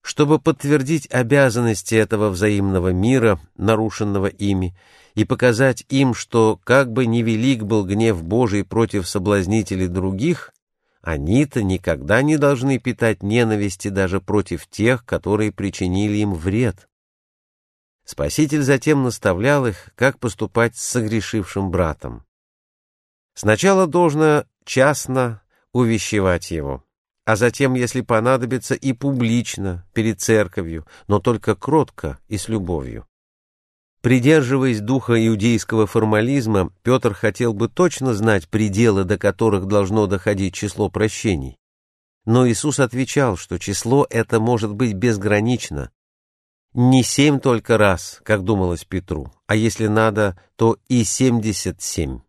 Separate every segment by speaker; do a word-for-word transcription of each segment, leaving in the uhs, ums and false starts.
Speaker 1: Чтобы подтвердить обязанности этого взаимного мира, нарушенного ими, и показать им, что как бы ни велик был гнев Божий против соблазнителей других, они-то никогда не должны питать ненависти даже против тех, которые причинили им вред. Спаситель затем наставлял их, как поступать с согрешившим братом. Сначала должно частно увещевать его, а затем, если понадобится, и публично, перед церковью, но только кротко и с любовью. Придерживаясь духа иудейского формализма, Петр хотел бы точно знать пределы, до которых должно доходить число прощений. Но Иисус отвечал, что число это может быть безгранично. Не семь только раз, как думалось Петру, а если надо, то и семьдесят семь.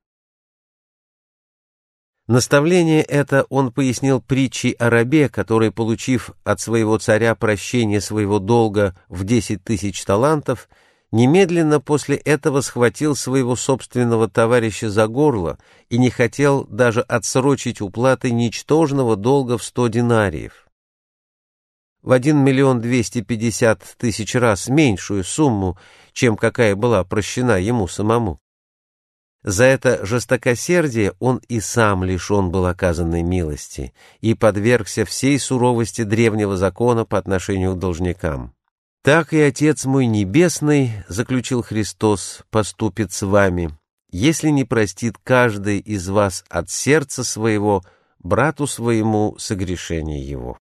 Speaker 1: Наставление это он пояснил притчей о рабе, который, получив от своего царя прощение своего долга в десять тысяч талантов, немедленно после этого схватил своего собственного товарища за горло и не хотел даже отсрочить уплаты ничтожного долга в сто динариев. В один миллион двести пятьдесят тысяч раз меньшую сумму, чем какая была прощена ему самому. За это жестокосердие он и сам лишен был оказанной милости и подвергся всей суровости древнего закона по отношению к должникам. «Так и Отец мой Небесный, — заключил Христос, — поступит с вами, если не простит каждый из вас от сердца своего брату своему согрешение его».